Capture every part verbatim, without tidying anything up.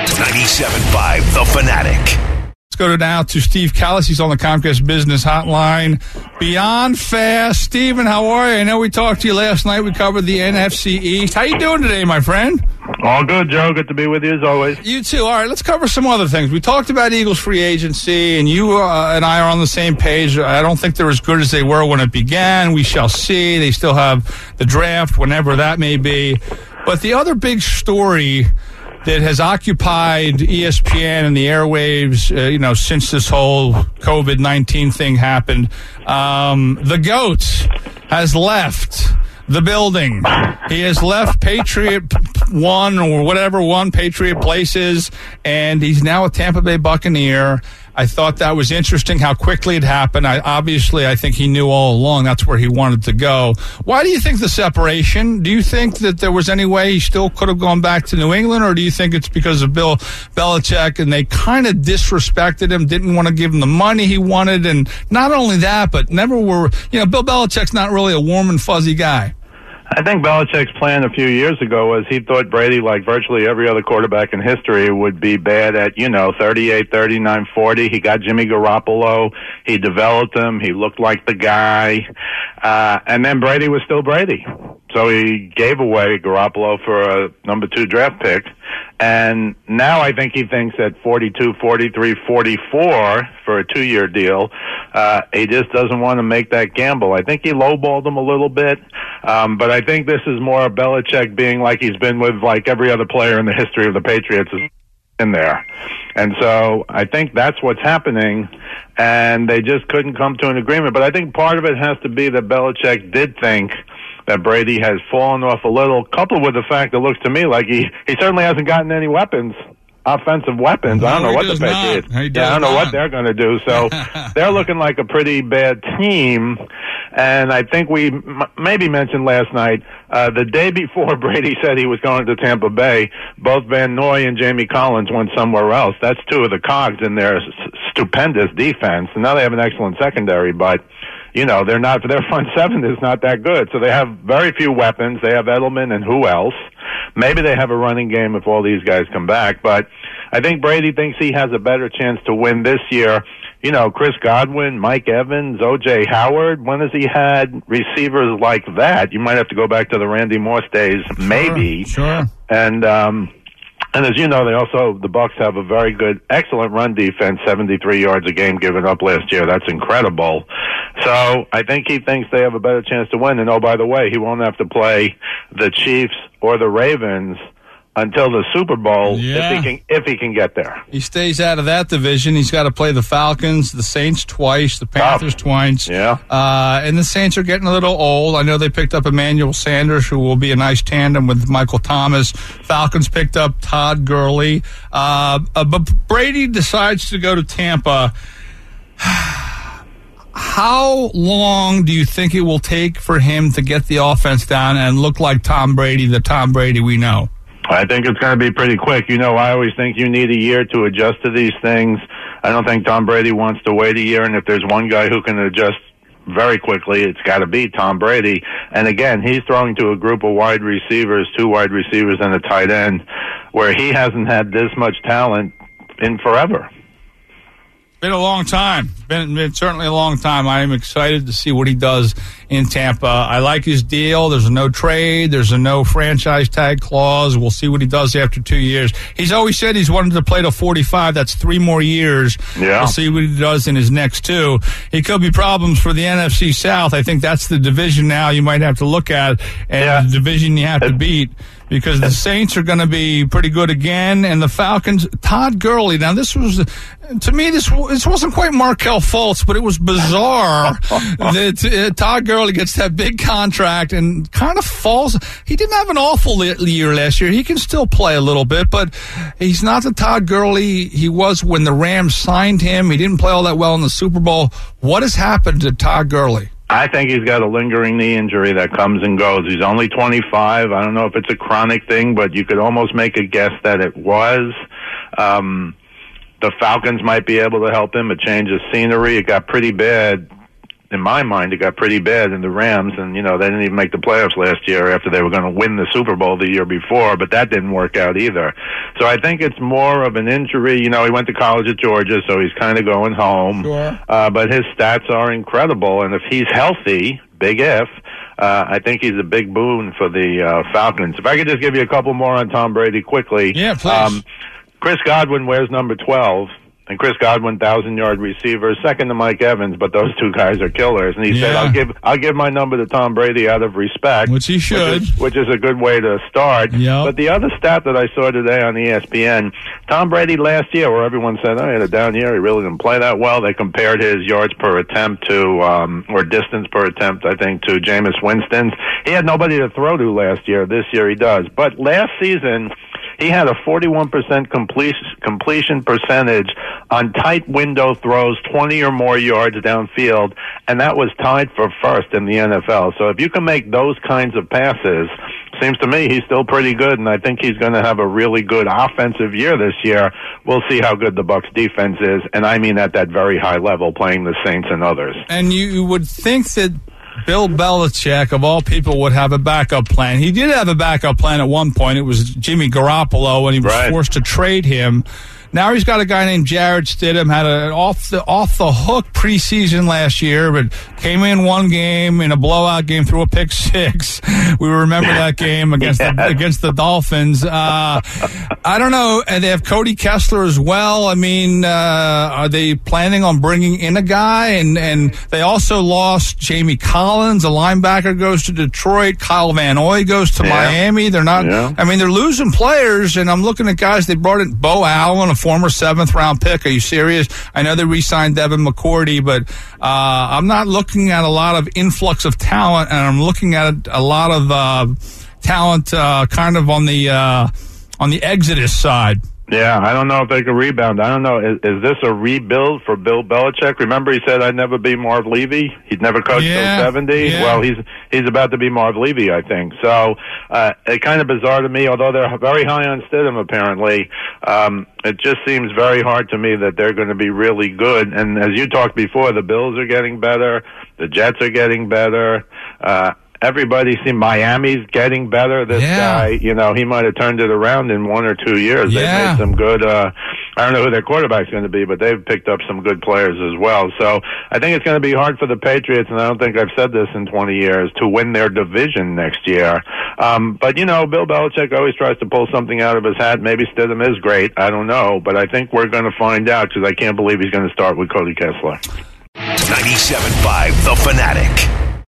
ninety-seven point five The Fanatic. Let's go now to Steve Callis. He's on the Comcast Business Hotline. Beyond Fast. Steven, how are you? I know we talked to you last night. We covered the N F C East. How you doing today, my friend? All good, Joe. Good to be with you as always. You too. All right, let's cover some other things. We talked about Eagles free agency, and you uh, and I are on the same page. I don't think they're as good as they were when it began. We shall see. They still have the draft, whenever that may be. But the other big story that has occupied E S P N and the airwaves, uh, you know, since this whole COVID nineteen thing happened, um, the GOAT has left the building. He has left Patriot One or whatever one Patriot Place is, and he's now a Tampa Bay Buccaneer. I thought that was interesting how quickly it happened. I, obviously, I think he knew all along that's where he wanted to go. Why do you think the separation? Do you think that there was any way he still could have gone back to New England, or do you think it's because of Bill Belichick and they kind of disrespected him, didn't want to give him the money he wanted, and not only that, but never were, you know, Bill Belichick's not really a warm and fuzzy guy. I think Belichick's plan a few years ago was he thought Brady, like virtually every other quarterback in history, would be bad at, you know, thirty-eight, thirty-nine, forty. He got Jimmy Garoppolo. He developed him. He looked like the guy. Uh, and then Brady was still Brady. So he gave away Garoppolo for a number two draft pick. And now I think he thinks at forty-two, forty-three, forty-four for a two-year deal, uh, he just doesn't want to make that gamble. I think he lowballed him a little bit. Um, but I think this is more Belichick being like he's been with like every other player in the history of the Patriots is in there. And so I think that's what's happening, and they just couldn't come to an agreement. But I think part of it has to be that Belichick did think that Brady has fallen off a little, coupled with the fact that it looks to me like he, he certainly hasn't gotten any weapons, offensive weapons. No, I don't know what the Patriots. Patriots. Yeah, I don't know not. what they're going to do. So they're looking like a pretty bad team. And I think we m- maybe mentioned last night, uh, the day before Brady said he was going to Tampa Bay, both Van Noy and Jamie Collins went somewhere else. That's two of the cogs in their s- stupendous defense. And now they have an excellent secondary, but you know, they're not, their front seven is not that good. So they have very few weapons. They have Edelman and who else? Maybe they have a running game if all these guys come back. But I think Brady thinks he has a better chance to win this year. You know, Chris Godwin, Mike Evans, O J Howard. When has he had receivers like that? You might have to go back to the Randy Moss days, sure, maybe. Sure. And, um, And as you know, they also, the Bucs have a very good, excellent run defense, seventy-three yards a game given up last year. That's incredible. So I think he thinks they have a better chance to win. And oh, by the way, he won't have to play the Chiefs or the Ravens until the Super Bowl, yeah. if he can if he can get there. He stays out of that division. He's got to play the Falcons, the Saints twice, the Panthers Tough. twice. Yeah. Uh, and the Saints are getting a little old. I know they picked up Emmanuel Sanders, who will be a nice tandem with Michael Thomas. Falcons picked up Todd Gurley. Uh, uh, but Brady decides to go to Tampa. How long do you think it will take for him to get the offense down and look like Tom Brady, the Tom Brady we know? I think it's going to be pretty quick. You know, I always think you need a year to adjust to these things. I don't think Tom Brady wants to wait a year, and if there's one guy who can adjust very quickly, it's got to be Tom Brady. And again, he's throwing to a group of wide receivers, two wide receivers and a tight end, where he hasn't had this much talent in forever. Been a long time. Been, been certainly a long time. I am excited to see what he does in Tampa. I like his deal. There's a no trade. There's a no franchise tag clause. We'll see what he does after two years. He's always said he's wanted to play to forty-five. That's three more years. Yeah. We'll see what he does in his next two. It could be problems for the N F C South. I think that's the division now you might have to look at, and yeah. the division you have to beat. Because the Saints are going to be pretty good again, and the Falcons, Todd Gurley. Now, this was, to me, this this wasn't quite Markelle Fultz, but it was bizarre that uh, Todd Gurley gets that big contract and kind of falls. He didn't have an awful year last year. He can still play a little bit, but he's not the Todd Gurley he was when the Rams signed him. He didn't play all that well in the Super Bowl. What has happened to Todd Gurley? I think he's got a lingering knee injury that comes and goes. He's only twenty-five. I don't know if it's a chronic thing, but you could almost make a guess that it was. Um, the Falcons might be able to help him, a change of scenery. It got pretty bad in my mind, it got pretty bad in the Rams, and, you know, they didn't even make the playoffs last year after they were going to win the Super Bowl the year before, but that didn't work out either. So I think it's more of an injury. You know, he went to college at Georgia, so he's kind of going home. Sure. Uh, but his stats are incredible, and if he's healthy, big if, uh, I think he's a big boon for the uh, Falcons. If I could just give you a couple more on Tom Brady quickly. Yeah, please. Um, Chris Godwin wears number twelve. And Chris Godwin, thousand-yard receiver, second to Mike Evans, but those two guys are killers. And he Yeah. said, "I'll give I'll give my number to Tom Brady out of respect," Which he should. which is, which is a good way to start. Yep. But the other stat that I saw today on E S P N, Tom Brady last year, where everyone said, "Oh, he had a down year. He really didn't play that well." They compared his yards per attempt to, um, or distance per attempt, I think, to Jameis Winston's. He had nobody to throw to last year. This year he does. But last season, he had a forty-one percent completion, completion percentage on tight window throws, twenty or more yards downfield, and that was tied for first in the N F L. So if you can make those kinds of passes, seems to me he's still pretty good, and I think he's going to have a really good offensive year this year. We'll see how good the Bucs defense is, and I mean at that very high level, playing the Saints and others. And you would think that Bill Belichick, of all people, would have a backup plan. He did have a backup plan at one point. It was Jimmy Garoppolo, and he was Right. forced to trade him. Now he's got a guy named Jarrett Stidham, had an off the off the hook preseason last year, but came in one game in a blowout game, threw a pick six. We remember that game against Yes. the, against the Dolphins. Uh, I don't know, and they have Cody Kessler as well. I mean, uh, are they planning on bringing in a guy? And and they also lost Jamie Collins, a linebacker, goes to Detroit. Kyle Van Noy goes to Yeah. Miami. They're not. Yeah. I mean, they're losing players, and I'm looking at guys. They brought in Bo Allen, a former seventh round pick. Are you serious? I know they re-signed Devin McCourty, but uh, I'm not looking at a lot of influx of talent, and I'm looking at a lot of uh, talent uh, kind of on the uh, on the exodus side. Yeah, I don't know if they can rebound. I don't know. Is, is this a rebuild for Bill Belichick? Remember, he said, "I'd never be Marv Levy." He'd never coached Yeah, till seventy. yeah. Well, he's he's about to be Marv Levy, I think. So uh, it's kind of bizarre to me. Although they're very high on Stidham, apparently, um, it just seems very hard to me that they're going to be really good. And as you talked before, the Bills are getting better. The Jets are getting better. Uh, Everybody see Miami's getting better. This Yeah. guy, you know, he might have turned it around in one or two years. Yeah. They've made some good, uh, I don't know who their quarterback's going to be, but they've picked up some good players as well. So I think it's going to be hard for the Patriots, and I don't think I've said this in twenty years, to win their division next year. Um, but, you know, Bill Belichick always tries to pull something out of his hat. Maybe Stidham is great. I don't know. But I think we're going to find out, because I can't believe he's going to start with Cody Kessler. ninety-seven point five The Fanatic.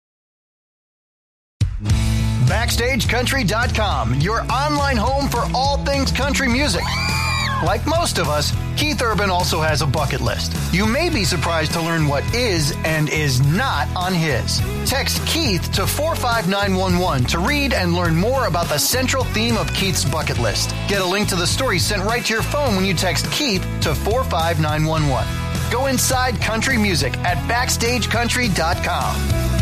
Backstage Country dot com, your online home for all things country music. Like most of us, Keith Urban also has a bucket list. You may be surprised to learn what is and is not on his. Text Keith to four five nine one one to read and learn more about the central theme of Keith's bucket list. Get a link to the story sent right to your phone when you text Keith to four five nine one one. Go inside country music at Backstage Country dot com.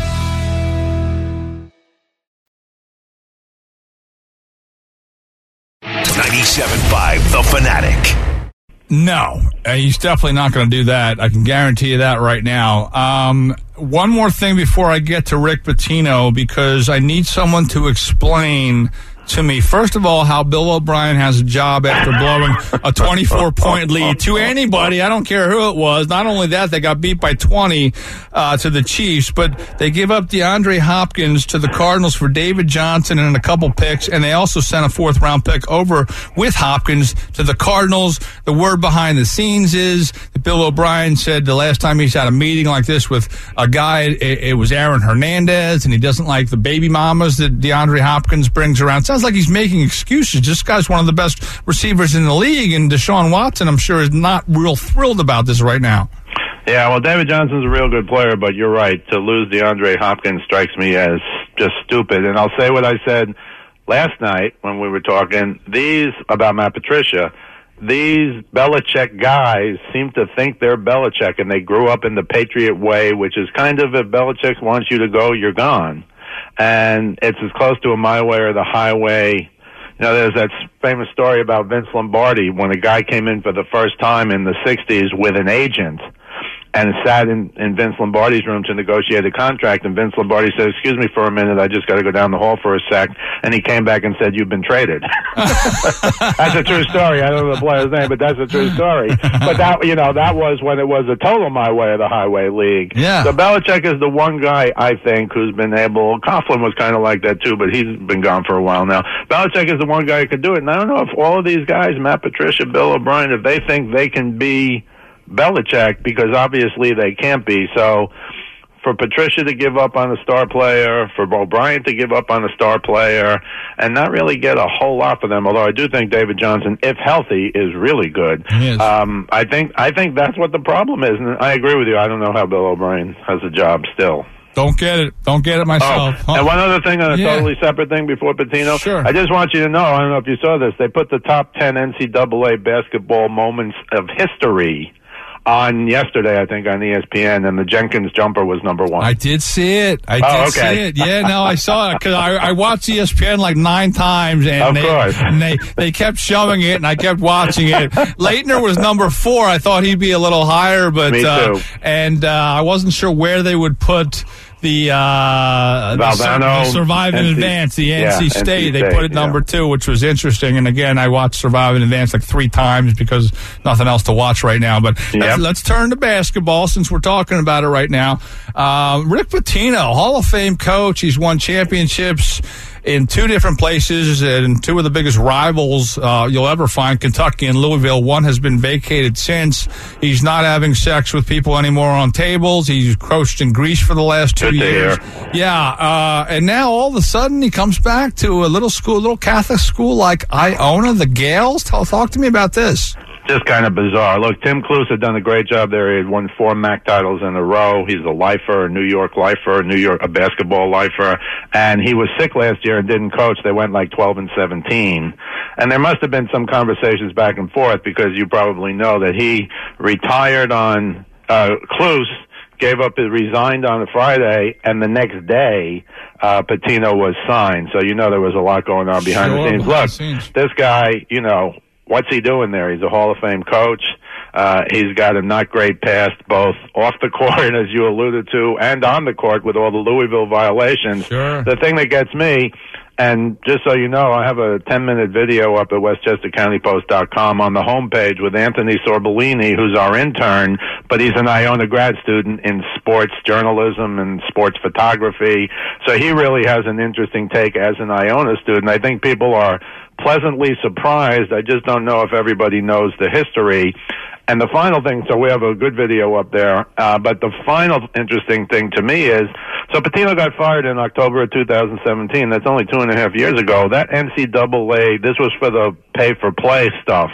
ninety-seven point five The Fanatic. No, uh, he's definitely not going to do that. I can guarantee you that right now. Um, one more thing before I get to Rick Pitino, because I need someone to explain to me, first of all, how Bill O'Brien has a job after blowing a twenty-four point lead to anybody. I don't care who it was. Not only that, they got beat by twenty uh, to the Chiefs, but they give up DeAndre Hopkins to the Cardinals for David Johnson and a couple picks, and they also sent a fourth-round pick over with Hopkins to the Cardinals. The word behind the scenes is that Bill O'Brien said the last time he's had a meeting like this with a guy, it, it was Aaron Hernandez, and he doesn't like the baby mamas that DeAndre Hopkins brings around. Sounds like he's making excuses. This guy's one of the best receivers in the league, and Deshaun Watson, I'm sure, is not real thrilled about this right now. Yeah, well, David Johnson's a real good player, but you're right. To lose DeAndre Hopkins strikes me as just stupid. And I'll say what I said last night when we were talking these about Matt Patricia. These Belichick guys seem to think they're Belichick, and they grew up in the Patriot way, which is kind of, if Belichick wants you to go, you're gone. And it's as close to a my way or the highway. You know, there's that famous story about Vince Lombardi when a guy came in for the first time in the sixties with an agent. and sat in, in Vince Lombardi's room to negotiate a contract. And Vince Lombardi said, "Excuse me for a minute, I just got to go down the hall for a sec." And he came back and said, "You've been traded." That's a true story. I don't know the player's name, but that's a true story. But that, you know, that was when it was a total my way or the highway league. Yeah. So Belichick is the one guy, I think, who's been able. Coughlin was kind of like that too, but he's been gone for a while now. Belichick is the one guy who could do it. And I don't know if all of these guys, Matt Patricia, Bill O'Brien, if they think they can be Belichick, because obviously they can't be. So for Patricia to give up on a star player, for O'Brien to give up on a star player, and not really get a whole lot for them, although I do think David Johnson, if healthy, is really good. He is. Um, I think I think that's what the problem is, and I agree with you. I don't know how Bill O'Brien has a job still. Don't get it. Don't get it myself. Oh, huh? and one other thing on a Yeah. totally separate thing before Patino. Sure. I just want you to know, I don't know if you saw this, they put the top ten N C double A basketball moments of history on yesterday, I think, on E S P N, and the Jenkins jumper was number one. I did see it. I Oh, did okay. see it. Yeah, no, I saw it because I, I watched E S P N like nine times, and, Of they, course. and they they kept showing it, and I kept watching it. Leitner was number four. I thought he'd be a little higher, but Me uh, too. and uh, I wasn't sure where they would put the uh, the, sur- Valvano, the Survive in N C Advance, the yeah, N C State. N C They State, put it number yeah. two, which was interesting. And again, I watched Survive in Advance like three times because nothing else to watch right now. But Yep. let's, let's turn to basketball since we're talking about it right now. Uh, Rick Pitino, Hall of Fame coach. He's won championships in two different places and two of the biggest rivals uh, you'll ever find, Kentucky and Louisville. One has been vacated since. He's not having sex with people anymore on tables. He's coached in Greece for the last two Good to years. hear. Yeah, uh, and now all of a sudden he comes back to a little school, little Catholic school like Iona, the Gales. Tell, talk to me about this. Just kind of bizarre. Look, Tim Kluse had done a great job there. He had won four M A C titles in a row. He's a lifer, a New York lifer, a New York a basketball lifer, and he was sick last year and didn't coach. They went like twelve and seventeen, and there must have been some conversations back and forth because you probably know that he retired on uh, Kluse. Gave up, his resigned on a Friday, and the next day, uh, Pitino was signed. So you know there was a lot going on behind Sure, the scenes. behind Look, the scenes. this guy, you know, what's he doing there? He's a Hall of Fame coach. Uh, he's got a not great past, both off the court, as you alluded to, and on the court with all the Louisville violations. Sure. The thing that gets me, and just so you know, I have a ten-minute video up at Westchester County Post dot com on the homepage with Anthony Sorbellini, who's our intern, but he's an Iona grad student in sports journalism and sports photography. So he really has an interesting take as an Iona student. I think people are pleasantly surprised. I just don't know if everybody knows the history. And the final thing, so we have a good video up there, uh, but the final interesting thing to me is, so Pitino got fired in October of two thousand seventeen. That's only two and a half years ago. That N C double A, this was for the pay-for-play stuff,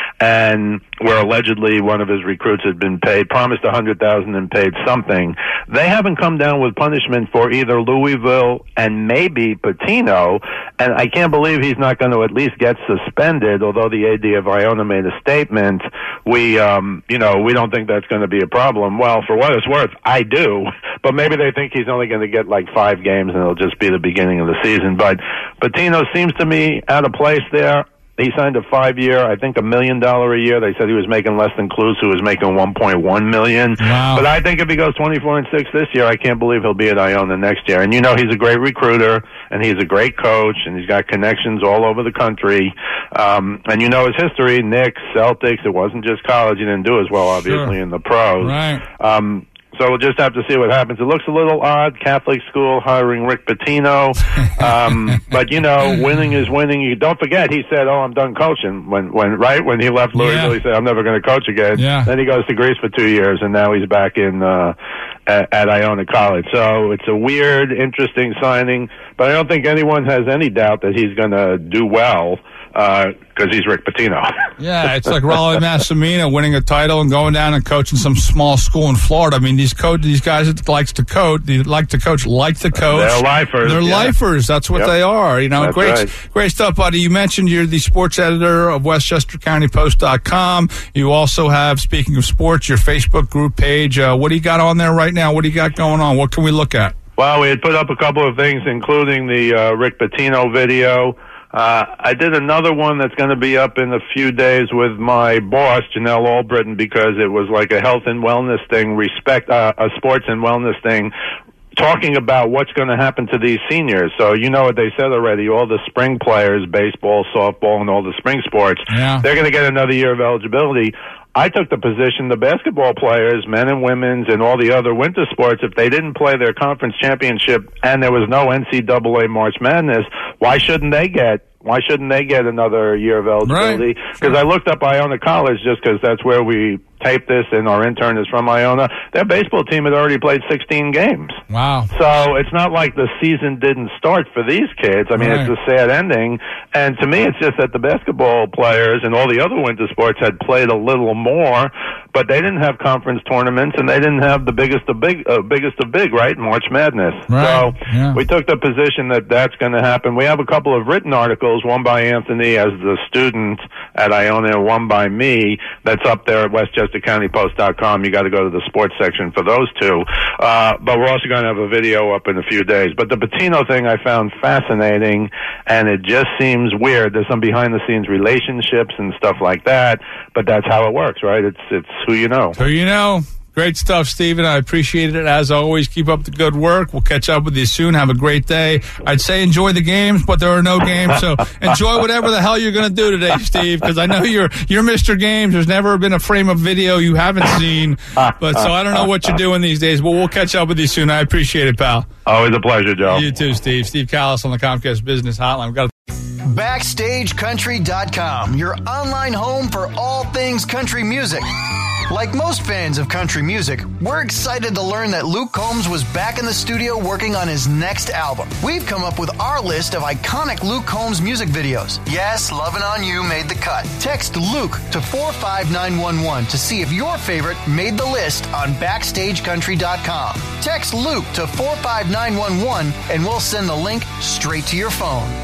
and where allegedly one of his recruits had been paid, promised one hundred thousand dollars and paid something. They haven't come down with punishment for either Louisville and maybe Pitino, and I can't believe he's not going to at least get suspended, although the A D of Iona made a statement. We, um, you know, we don't think that's going to be a problem. Well, for what it's worth, I do, but maybe they think he's only going to get like five games and it'll just be the beginning of the season. But Pitino seems to me out of place there. He signed a five-year, I think a million dollar a year. They said he was making less than Kluse, who was making one point one million. Wow. But I think if he goes twenty-four and six this year, I can't believe he'll be at Iona next year. And you know, he's a great recruiter, and he's a great coach, and he's got connections all over the country. Um, and you know his history: Knicks, Celtics. It wasn't just college; he didn't do as well, obviously, Sure. in the pros. Right. Um, So we'll just have to see what happens. It looks a little odd, Catholic school hiring Rick Pitino. Um, but, you know, winning is winning. You don't forget, he said, oh, I'm done coaching. When, when right? When he left Louisville, Yeah. he said, I'm never going to coach again. Yeah. Then he goes to Greece for two years, and now he's back in uh, at, at Iona College. So it's a weird, interesting signing. But I don't think anyone has any doubt that he's going to do well. Because uh, he's Rick Pitino. Yeah, it's like Rollie Massimino winning a title and going down and coaching some small school in Florida. I mean, these coach, these guys that likes to coach, they like to coach, like to coach. They're lifers. They're yeah. lifers. That's what Yep. they are. You know, That's great, right. great stuff, buddy. You mentioned you're the sports editor of Westchester County Post dot com. You also have, speaking of sports, your Facebook group page. Uh, what do you got on there right now? What do you got going on? What can we look at? Well, we had put up a couple of things, including the uh, Rick Pitino video. Uh, I did another one that's going to be up in a few days with my boss, Janelle Albritton, because it was like a health and wellness thing, respect, uh, a sports and wellness thing, talking about what's going to happen to these seniors. So you know what they said already, all the spring players, baseball, softball, and all the spring sports, yeah. they're going to get another year of eligibility. I took the position the basketball players, men and women's, and all the other winter sports, if they didn't play their conference championship and there was no N C double A March Madness, why shouldn't they get Why shouldn't they get another year of eligibility? Because right. I looked up Iona College just because that's where we taped this, and our intern is from Iona. Their baseball team had already played sixteen games. Wow. So it's not like the season didn't start for these kids. I mean, right. it's a sad ending. And to me, it's just that the basketball players and all the other winter sports had played a little more, but they didn't have conference tournaments, and they didn't have the biggest of big, uh, biggest of big, right? March Madness. Right. So yeah. we took the position that that's going to happen. We have a couple of written articles, one by Anthony as the student at Iona, and one by me that's up there at Westchester County Post dot com. You got to go to the sports section for those two. Uh, but we're also going to have a video up in a few days. But the Pitino thing I found fascinating, and it just seems weird. There's some behind-the-scenes relationships and stuff like that, but that's how it works, right? It's it's who you know. Who you know. Great stuff, Stephen. I appreciate it. As always, keep up the good work. We'll catch up with you soon. Have a great day. I'd say enjoy the games, but there are no games, so enjoy whatever the hell you're going to do today, Steve, because I know you're you're Mister Games. There's never been a frame of video you haven't seen, but so I don't know what you're doing these days, but we'll catch up with you soon. I appreciate it, pal. Always a pleasure, Joe. You too, Steve. Steve Callis on the Comcast Business Hotline. We've got Backstage Country dot com, your online home for all things country music. Like most fans of country music, we're excited to learn that Luke Combs was back in the studio working on his next album. We've come up with our list of iconic Luke Combs music videos. Yes, Lovin' On You made the cut. Text Luke to four five nine one one to see if your favorite made the list on Backstage Country dot com. Text Luke to four five nine one one and we'll send the link straight to your phone.